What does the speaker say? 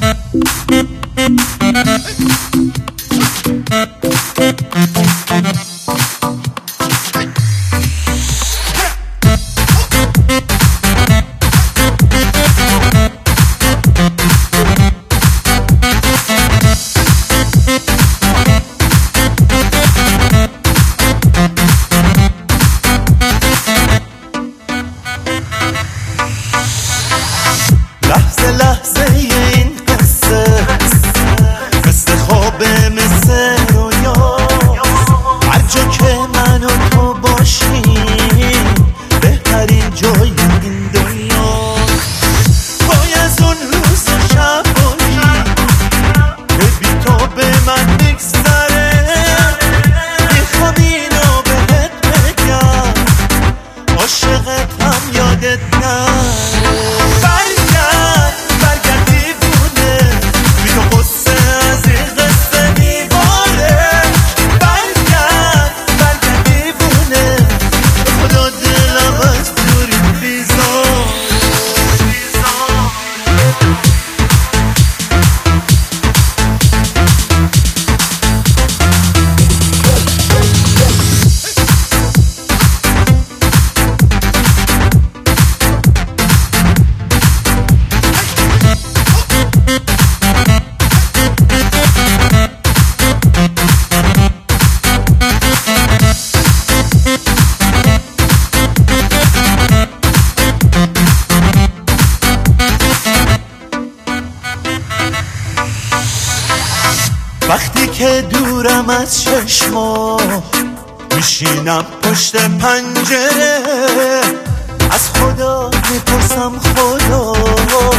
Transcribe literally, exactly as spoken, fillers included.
لحظه لحظه این قصه مثل خوابه مثل رویا، هر جا که من و تو باشیم بهترین جای این دنیا. وای از اون روز شبایی که بی تو به من بگذره، میخوام اینو بهت بگم عاشقتم یادت نره. وقتی که دورم از چشما میشینم پشت پنجره، از خدا میپرسم خدا